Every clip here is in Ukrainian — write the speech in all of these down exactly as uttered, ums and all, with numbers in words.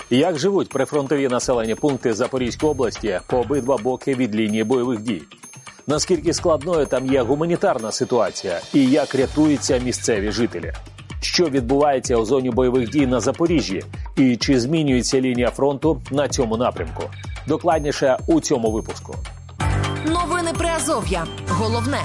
Як живуть прифронтові населені пункти Запорізької області по обидва боки від лінії бойових дій? Наскільки складною там є гуманітарна ситуація і як рятуються місцеві жителі? Що відбувається у зоні бойових дій на Запоріжжі і чи змінюється лінія фронту на цьому напрямку? Докладніше у цьому випуску. Новини Приазов'я. Головне.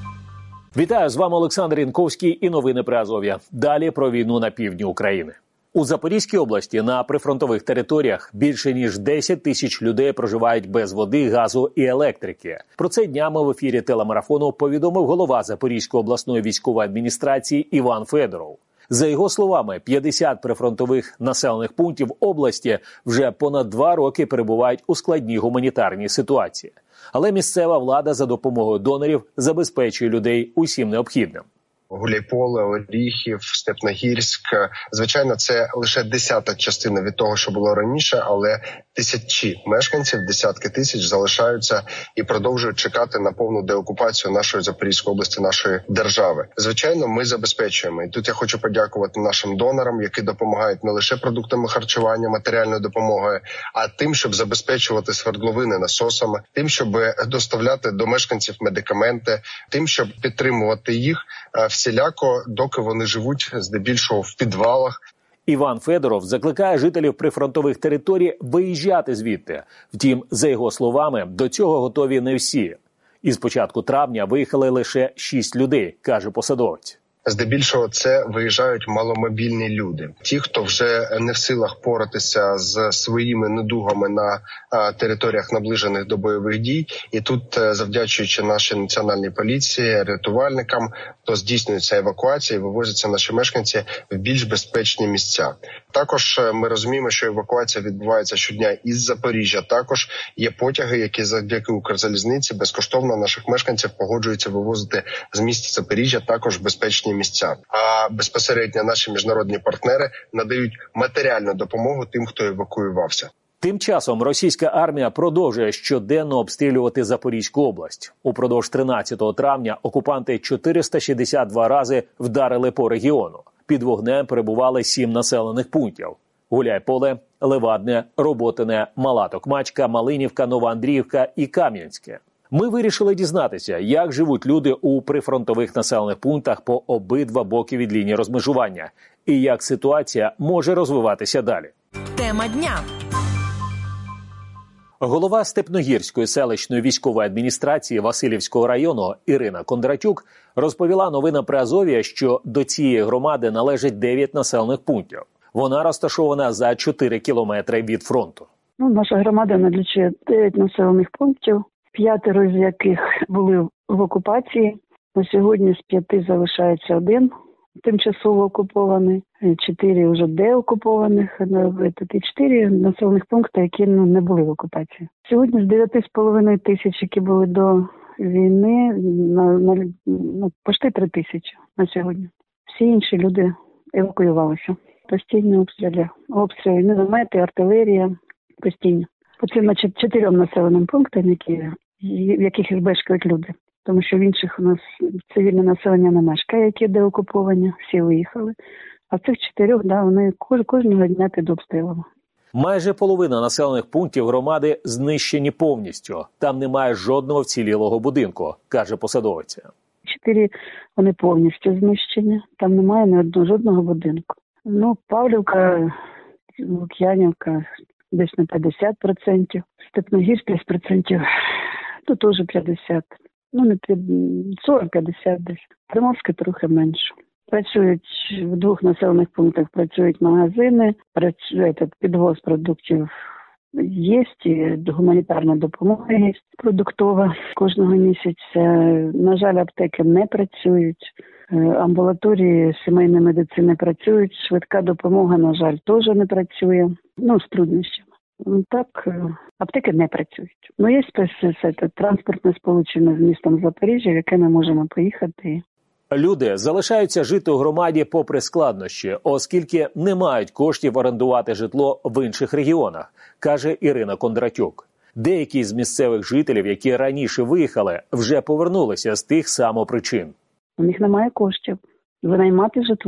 Вітаю, з вами Олександр Янковський і новини Приазов'я. Далі про війну на півдні України. У Запорізькій області на прифронтових територіях більше ніж десять тисяч людей проживають без води, газу і електрики. Про це днями в ефірі телемарафону повідомив голова Запорізької обласної військової адміністрації Іван Федоров. За його словами, п'ятдесят прифронтових населених пунктів області вже понад два роки перебувають у складній гуманітарній ситуації. Але місцева влада за допомогою донорів забезпечує людей усім необхідним. Гуляйполе, Оріхів, Степногірськ. Звичайно, це лише десята частина від того, що було раніше, але тисячі мешканців, десятки тисяч залишаються і продовжують чекати на повну деокупацію нашої Запорізької області, нашої держави. Звичайно, ми забезпечуємо. І тут я хочу подякувати нашим донорам, які допомагають не лише продуктами харчування, матеріальною допомогою, а тим, щоб забезпечувати свердловини насосами, тим, щоб доставляти до мешканців медикаменти, тим, щоб підтримувати їх всіляко, доки вони живуть здебільшого в підвалах. Іван Федоров закликає жителів прифронтових територій виїжджати звідти. Втім, за його словами, до цього готові не всі. Із початку травня виїхали лише шість людей, каже посадовець. Здебільшого це виїжджають маломобільні люди. Ті, хто вже не в силах поратися з своїми недугами на а, територіях, наближених до бойових дій. І тут, завдячуючи нашій національній поліції, рятувальникам, то здійснюється евакуація і вивозяться наші мешканці в більш безпечні місця. Також ми розуміємо, що евакуація відбувається щодня із Запоріжжя. Також є потяги, які завдяки Укрзалізниці безкоштовно наших мешканців погоджуються вивозити з міста Запоріжжя також в безпечні місця. А безпосередньо наші міжнародні партнери надають матеріальну допомогу тим, хто евакуювався. Тим часом російська армія продовжує щоденно обстрілювати Запорізьку область. Упродовж тринадцятого травня окупанти чотириста шістдесят два рази вдарили по регіону. Під вогнем перебували сім населених пунктів: Гуляйполе, Левадне, Роботине, Мала Токмачка, Малинівка, Новоандріївка і Кам'янське. Ми вирішили дізнатися, як живуть люди у прифронтових населених пунктах по обидва боки від лінії розмежування і як ситуація може розвиватися далі. Тема дня. Голова Степногірської селищної військової адміністрації Василівського району Ірина Кондратюк розповіла новинам Приазов'я, що до цієї громади належить дев'ять населених пунктів. Вона розташована за чотири кілометри від фронту. Ну, наша громада налічує дев'ять населених пунктів, п'ятеро з яких були в окупації. На сьогодні з п'яти залишається один тимчасово окупований, чотири вже деокупованих, і чотири населених пункти, які ну, не були в окупації. Сьогодні з дев'яти з половиною тисяч, які були до війни, на, на ну, почти три тисячі на сьогодні. Всі інші люди евакуювалися. Постійні обстріли, обстріли, міномети, артилерія, постійні. Оце, значить, чотирьом населеним пунктам, які, в яких мешкають люди. Тому що в інших у нас цивільне населення не мешкає, які деокуповані, всі виїхали. А цих чотирьох, да, вони кож, кожного дня під обстрілом. Майже половина населених пунктів громади знищені повністю. Там немає жодного вцілілого будинку, каже посадовиця. Чотири вони повністю знищені. Там немає ні одного жодного будинку. Ну, Павлівка, Лук'янівка десь на п'ятдесят відсотків. Степногірськ десь процентів, ну теж п'ятдесят. Ну, не сорок-п'ятдесят десь. Приморське трохи менше. Працюють в двох населених пунктах, працюють магазини, працює підвоз продуктів є, і гуманітарна допомога є продуктова кожного місяця. На жаль, аптеки не працюють, амбулаторії сімейної медицини працюють, швидка допомога, на жаль, теж не працює, ну, з труднощами. Так, аптеки не працюють. Ну, є транспортне сполучення з містом Запоріжжя, в яке ми можемо поїхати. Люди залишаються жити у громаді попри складнощі, оскільки не мають коштів орендувати житло в інших регіонах, каже Ірина Кондратюк. Деякі з місцевих жителів, які раніше виїхали, вже повернулися з тих самопричин. У них немає коштів винаймати житло.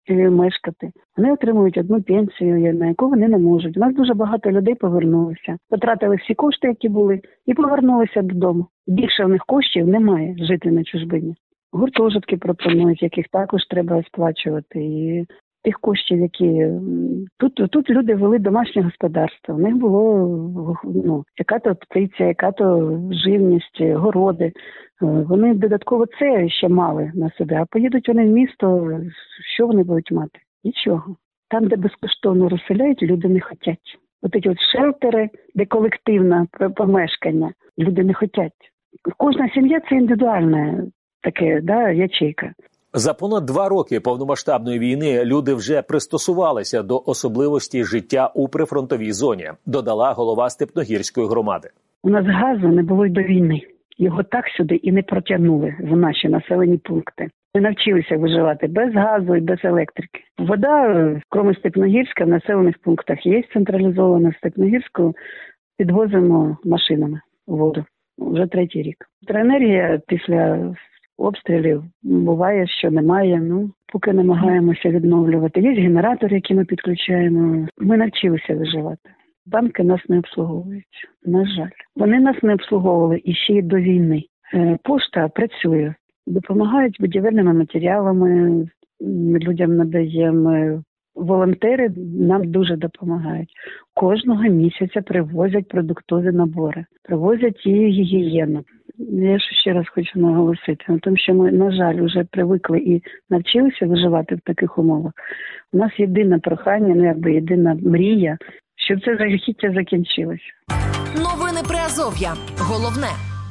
мешкати. Вони отримують одну пенсію, на яку вони не можуть. У нас дуже багато людей повернулося. Потратили всі кошти, які були, і повернулися додому. Більше в них коштів немає жити на чужбині. Гуртожитки пропонують, яких також треба сплачувати. І тих коштів, які тут, тут люди вели домашнє господарство. У них було ну, яка-то птиця, яка-то живність, городи. Вони додатково це ще мали на себе. А поїдуть вони в місто, що вони будуть мати? Нічого. Там, де безкоштовно розселяють, люди не хочуть. От ці от шелтери, де колективне помешкання, люди не хочуть. Кожна сім'я – це індивідуальна таке, да, ячейка. За понад два роки повномасштабної війни люди вже пристосувалися до особливості життя у прифронтовій зоні, додала голова Степногірської громади. У нас газу не було й до війни. Його так сюди і не протягнули в наші населені пункти. Ми навчилися виживати без газу і без електрики. Вода, крім Степногірська, в населених пунктах є централізована. В Степногірську підвозимо машинами воду. Вже третій рік. Електроенергія після обстрілів буває, що немає. Ну, поки намагаємося відновлювати. Є генератори, які ми підключаємо. Ми навчилися виживати. Банки нас не обслуговують, на жаль. Вони нас не обслуговували і ще й до війни. Пошта працює, допомагають будівельними матеріалами, людям надаємо. Волонтери нам дуже допомагають. Кожного місяця привозять продуктові набори, привозять і гігієну. Я ще раз хочу наголосити, тому що ми, на жаль, вже привикли і навчилися виживати в таких умовах. У нас єдине прохання, ну якби єдина мрія, щоб це жахіття закінчилося. Новини Приазов'я. Головне.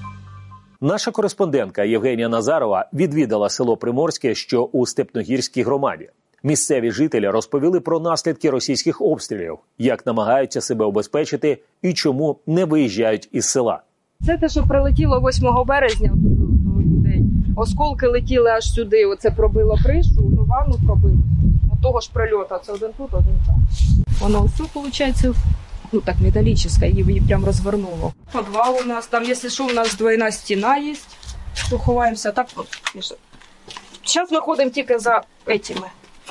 Наша кореспондентка Євгенія Назарова відвідала село Приморське, що у Степногірській громаді. Місцеві жителі розповіли про наслідки російських обстрілів, як намагаються себе обезпечити і чому не виїжджають із села. Це те, що прилетіло восьмого березня до людей. Осколки летіли аж сюди, оце пробило кришу, ну ванну пробило. От того ж прильоту, це один тут, один там. Воно все, виходить, ну так металічне, її прям розвернуло. Підвал у нас, там, якщо що, у нас двойна стіна є, то ховаємося так. Зараз ми ходимо тільки за этими,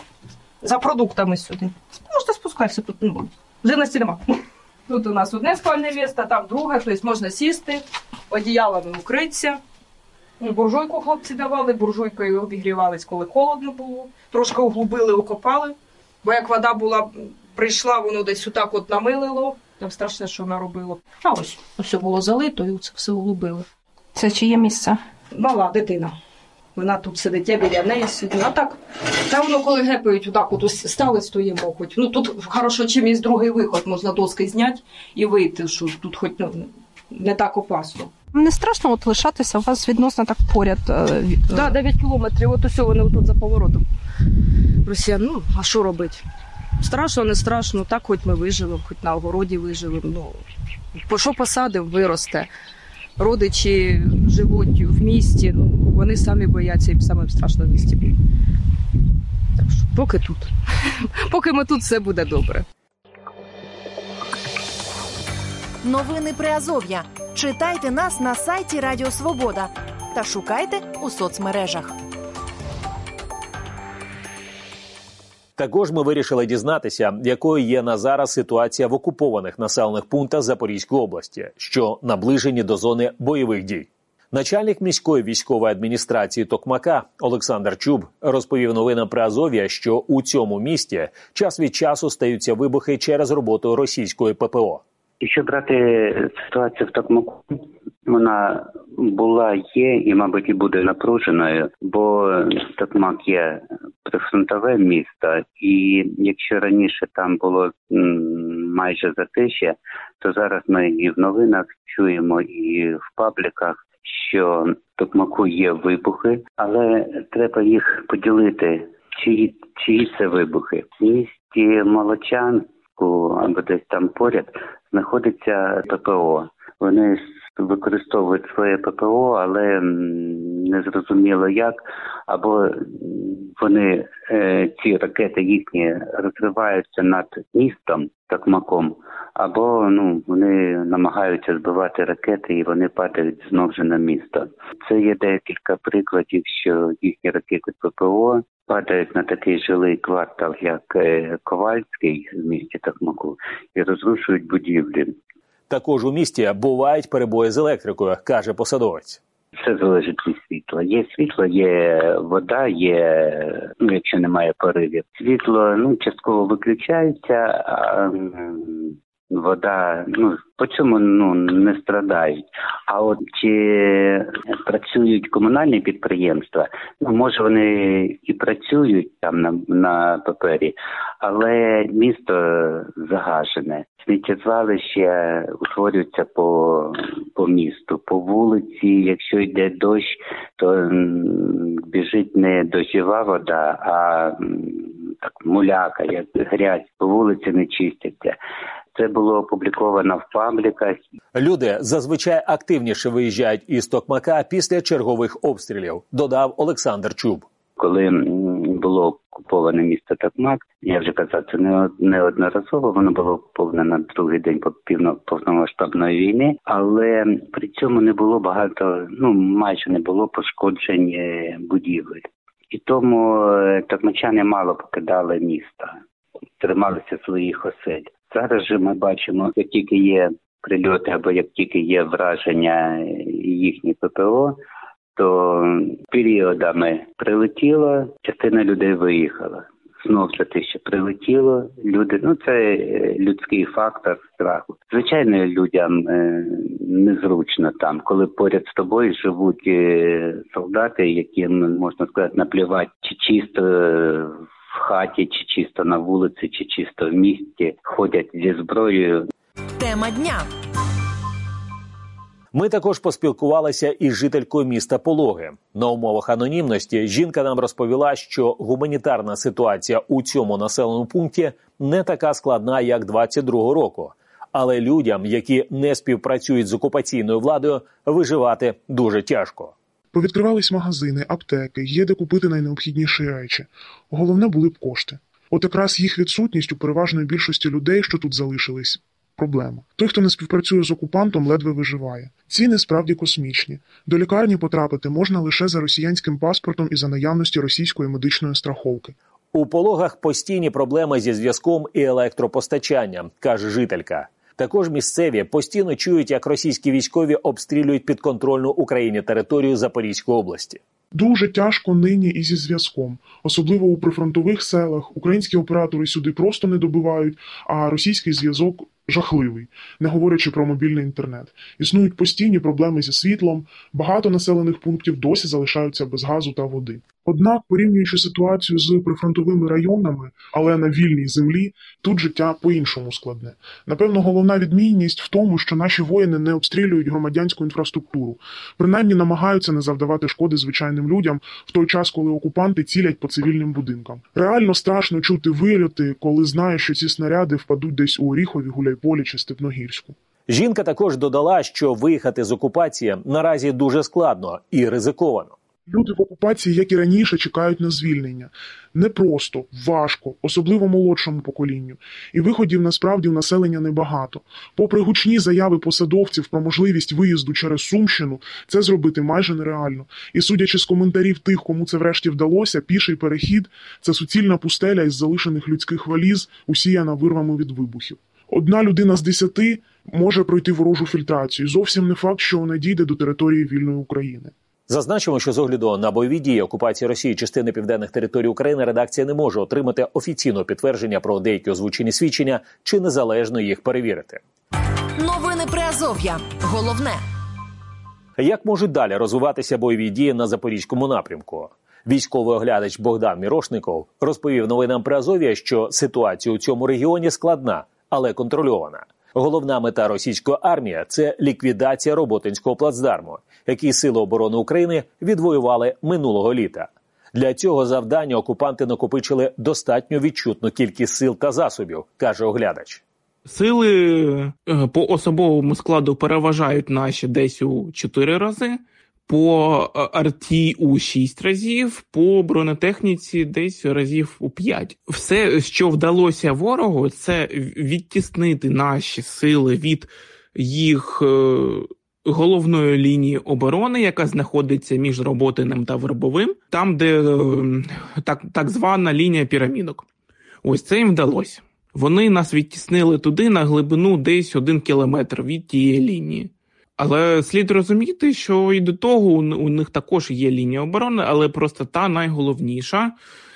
за продуктами сюди. Можна спускатися тут, ну, живності нема. Тут у нас одне спальне місце, там друге, тобто можна сісти, одіялами укритися. Буржуйку хлопці давали, буржуйкою обігрівались, коли холодно було. Трошки углубили, окопали, бо як вода була, прийшла, воно десь отак от намилило. Там страшне, що наробило. А ось, все було залито і це все углубили. Це чиє місце? Мала дитина. Вона тут сидить, я біля неї сидю. А так, та воно коли гепають, отак от стали, стоїмо хоч. Ну тут хорошо, чим є другий виход, можна доски зняти і вийти, що тут хоч ну, не так опасно. Не страшно от лишатися, у вас відносно так поряд? Так, да, дев'ять кілометрів, от усе вони тут за поворотом. Росіян, ну, а що робити? Страшно, не страшно, так хоч ми виживемо, хоч на огороді виживемо. Ну, по що посадимо, виросте. Родичі живуть в місті, ну, вони самі бояться, їм самим страшно в місті бути. Так що поки тут. Поки ми тут, все буде добре. Новини Приазов'я. Читайте нас на сайті Радіо Свобода та шукайте у соцмережах. Також ми вирішили дізнатися, якою є на зараз ситуація в окупованих населених пунктах Запорізької області, що наближені до зони бойових дій. Начальник міської військової адміністрації Токмака Олександр Чуб розповів новинам Приазов'я, що у цьому місті час від часу стаються вибухи через роботу російської ППО. Якщо брати ситуацію в Токмаку, вона була, є і, мабуть, і буде напруженою, бо Токмак є прифронтове місто, і якщо раніше там було м, майже затишя, то зараз ми і в новинах чуємо, і в пабліках, що в Токмаку є вибухи, але треба їх поділити, чиї, чиї це вибухи. В місті Молочанську, або десь там поряд, знаходиться ППО. Вони використовують своє ППО, але не зрозуміло як, або вони, ці ракети їхні, розриваються над містом, Токмаком, або ну, вони намагаються збивати ракети і вони падають знову ж на місто. Це є декілька прикладів, що їхні ракети ППО падають на такий жилий квартал, як Ковальський в місті Токмаку, і розрушують будівлі. Також у місті бувають перебої з електрикою, каже посадовець. Все залежить від світла. Є світло, є вода, є, ну, якщо немає поривів. Світло, ну, частково виключається, а вода, ну, по цьому, ну, не страдають. А от чи працюють комунальні підприємства, ну, може вони і працюють там на, на папері, але місто загажене. Сміттєзвалища утворюються по, по місту, по вулиці. Якщо йде дощ, то біжить не дощова вода, а так муляка, як грязь, по вулиці не чистяться. Це було опубліковано в пабліках. Люди зазвичай активніше виїжджають із Токмака після чергових обстрілів, додав Олександр Чуб. Коли було окуповане місто Токмак, я вже казав, це не неодноразово, воно було окуповане на другий день повномасштабної війни, але при цьому не було багато, ну майже не було пошкоджень будівель. І тому токмачани мало покидали місто, трималися своїх осель. Зараз же ми бачимо, як тільки є прильоти або як тільки є враження їхніх ППО, то періодами прилетіло, частина людей виїхала. Знов за те, що прилетіло, люди, ну це людський фактор страху. Звичайно, людям е, незручно там, коли поряд з тобою живуть е, солдати, яким, можна сказати, наплювати, чи чисто в хаті, чи чисто на вулиці, чи чисто в місті, ходять зі зброєю. Тема дня. Ми також поспілкувалися із жителькою міста Пологи. На умовах анонімності жінка нам розповіла, що гуманітарна ситуація у цьому населеному пункті не така складна, як двадцять другого року. Але людям, які не співпрацюють з окупаційною владою, виживати дуже тяжко. Повідкривались магазини, аптеки, є де купити найнеобхідніші речі. Головне були б кошти. От якраз їх відсутність у переважної більшості людей, що тут залишились, проблема. Той, хто не співпрацює з окупантом, ледве виживає. Ціни справді космічні. До лікарні потрапити можна лише за росіянським паспортом і за наявності російської медичної страховки. У Пологах постійні проблеми зі зв'язком і електропостачанням, каже жителька. Також місцеві постійно чують, як російські військові обстрілюють підконтрольну Україні територію Запорізької області. Дуже тяжко нині і зі зв'язком. Особливо у прифронтових селах. Українські оператори сюди просто не добивають, а російський зв'язок жахливий, не говорячи про мобільний інтернет. Існують постійні проблеми зі світлом, багато населених пунктів досі залишаються без газу та води. Однак, порівнюючи ситуацію з прифронтовими районами, але на вільній землі, тут життя по-іншому складне. Напевно, головна відмінність в тому, що наші воїни не обстрілюють громадянську інфраструктуру. Принаймні намагаються не завдавати шкоди звичайним людям в той час, коли окупанти цілять по цивільним будинкам. Реально страшно чути вильоти, коли знаєш, що ці снаряди впадуть десь у Оріхові, Гуляйполі чи Степногірську. Жінка також додала, що виїхати з окупації наразі дуже складно і ризиковано. Люди в окупації, як і раніше, чекають на звільнення. Непросто, важко, особливо молодшому поколінню. І виходів насправді в населення небагато. Попри гучні заяви посадовців про можливість виїзду через Сумщину, це зробити майже нереально. І судячи з коментарів тих, кому це врешті вдалося, піший перехід – це суцільна пустеля із залишених людських валіз, усіяна вирвами від вибухів. Одна людина з десяти може пройти ворожу фільтрацію. Зовсім не факт, що вона дійде до території вільної України. Зазначимо, що з огляду на бойові дії окупації Росії частини південних територій України редакція не може отримати офіційного підтвердження про деякі озвучені свідчення чи незалежно їх перевірити. Новини Приазов'я. Головне. Як можуть далі розвиватися бойові дії на Запорізькому напрямку? Військовий оглядач Богдан Мірошников розповів новинам Приазов'я, що ситуація у цьому регіоні складна, але контрольована. Головна мета російської армії – це ліквідація Роботинського плацдарму, який Сили оборони України відвоювали минулого літа. Для цього завдання окупанти накопичили достатньо відчутну кількість сил та засобів, каже оглядач. Сили по особовому складу переважають наші десь у чотири рази, по арті у шість разів, по бронетехніці десь разів у п'ять. Все, що вдалося ворогу, це відтіснити наші сили від їх головної лінії оборони, яка знаходиться між Роботиним та Вербовим, там, де так, так звана лінія пірамідок. Ось це їм вдалося. Вони нас відтіснили туди на глибину десь один кілометр від тієї лінії. Але слід розуміти, що і до того у них також є лінія оборони, але просто та найголовніша.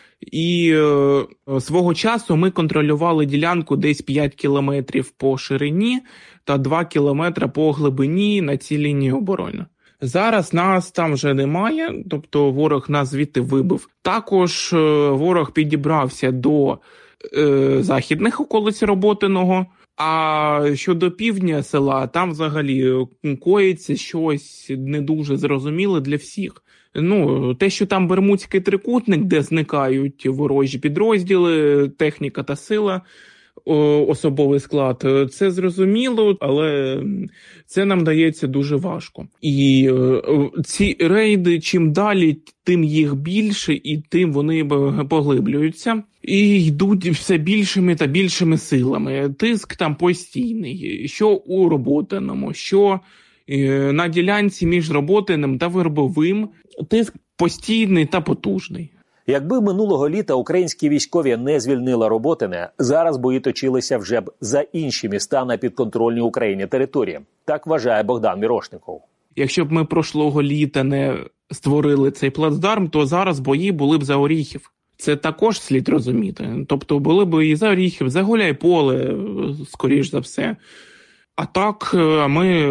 І е, свого часу ми контролювали ділянку десь п'ять кілометрів по ширині та два кілометри по глибині на цій лінії оборони. Зараз нас там вже немає, тобто ворог нас звідти вибив. Також е, ворог підібрався до е, західних околиць Роботиного, а щодо півдня села, там взагалі коїться щось не дуже зрозуміле для всіх. Ну, те, що там Бермудський трикутник, де зникають ворожі підрозділи, техніка та сила, особовий склад, це зрозуміло, але це нам дається дуже важко. І ці рейди, чим далі, тим їх більше, і тим вони поглиблюються. І йдуть все більшими та більшими силами. Тиск там постійний, що у Роботиному, що на ділянці між Роботиним та Вербовим. Тиск постійний та потужний. Якби минулого літа українські військові не звільнили Роботине, зараз бої точилися вже б за інші міста на підконтрольній Україні території. Так вважає Богдан Мірошников. Якщо б ми прошлого літа не створили цей плацдарм, то зараз бої були б за Оріхів. Це також слід розуміти. Тобто були б і за Оріхів, за Гуляйполе, скоріш за все. А так ми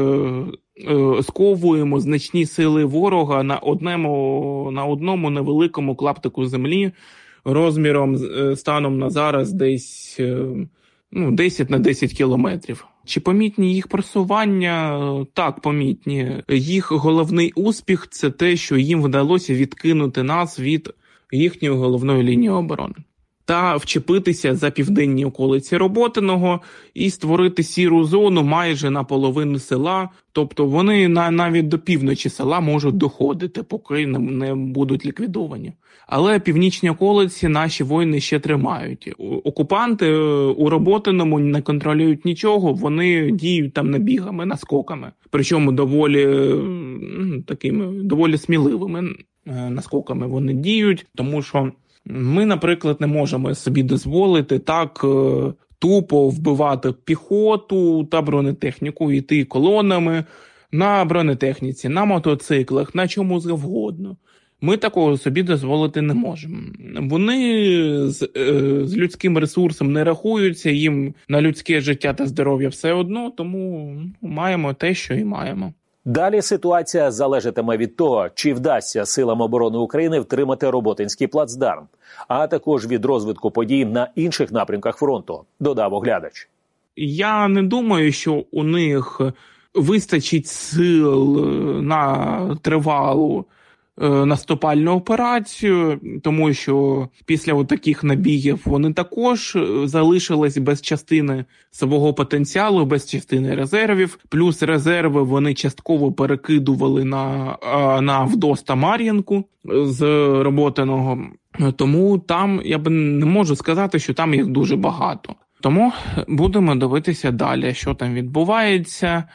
сковуємо значні сили ворога на одному, на одному невеликому клаптику землі розміром станом на зараз десь ну, десять на десять кілометрів. Чи помітні їх просування? Так, помітні. Їх головний успіх – це те, що їм вдалося відкинути нас від їхньої головної лінії оборони та вчепитися за південні околиці Роботиного і створити сіру зону майже на половину села. Тобто вони на, навіть до півночі села можуть доходити, поки не, не будуть ліквідовані. Але північні околиці наші воїни ще тримають. Окупанти у Роботиному не контролюють нічого, вони діють там набігами, наскоками. Причому доволі такими, доволі сміливими наскоками вони діють, тому що ми, наприклад, не можемо собі дозволити так тупо вбивати піхоту та бронетехніку, йти колонами на бронетехніці, на мотоциклах, на чому завгодно. Ми такого собі дозволити не можемо. Вони з, з людським ресурсом не рахуються, їм на людське життя та здоров'я все одно, тому маємо те, що і маємо. Далі ситуація залежатиме від того, чи вдасться силам оборони України втримати Роботинський плацдарм, а також від розвитку подій на інших напрямках фронту, додав оглядач. Я не думаю, що у них вистачить сил на тривалу наступальну операцію, тому що після таких набігів вони також залишились без частини свого потенціалу, без частини резервів. Плюс резерви вони частково перекидували на, на Авдос та Мар'їнку з Роботиного. Тому там, я б не можу сказати, що там їх дуже багато. Тому будемо дивитися далі, що там відбувається.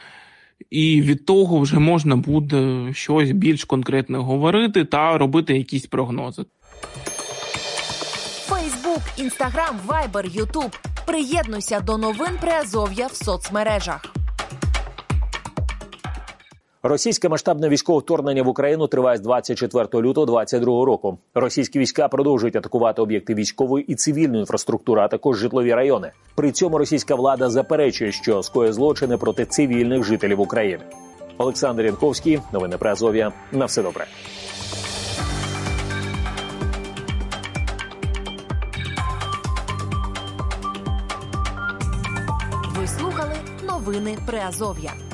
І від того вже можна буде щось більш конкретне говорити та робити якісь прогнози. Фейсбук, Інстаграм, Вайбер, Ютуб. Приєднуйся до новин Приазов'я в соцмережах. Російське масштабне військове вторгнення в Україну триває з двадцять четвертого лютого двадцять другого року. Російські війська продовжують атакувати об'єкти військової і цивільної інфраструктури, а також житлові райони. При цьому російська влада заперечує, що скоює злочини проти цивільних жителів України. Олександр Янковський, новини Приазов'я. На все добре. Ви слухали новини Приазов'я.